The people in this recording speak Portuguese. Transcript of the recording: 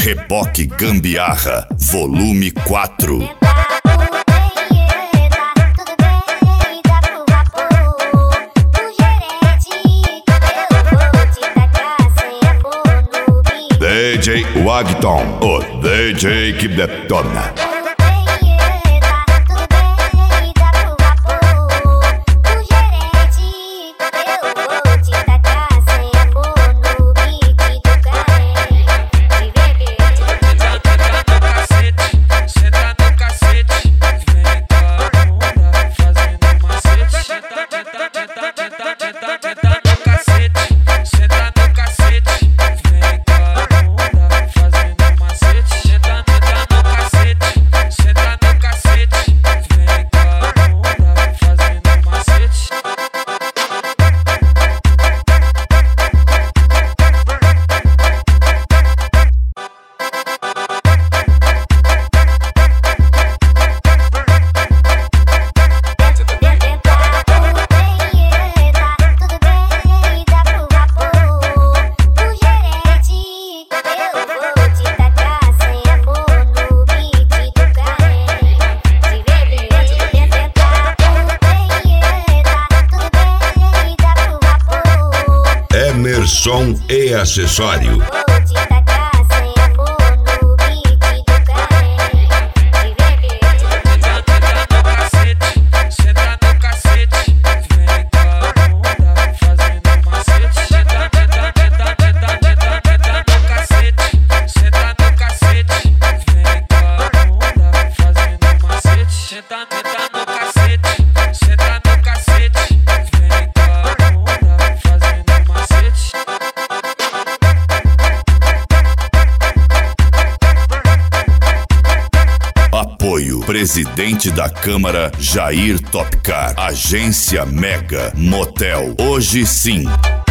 Reboque Gambiarra, volume 4. DJ Wagton, o DJ que detona. Som e acessório. Apoio Presidente da Câmara Jair Topcar. Agência Mega Motel. Hoje sim.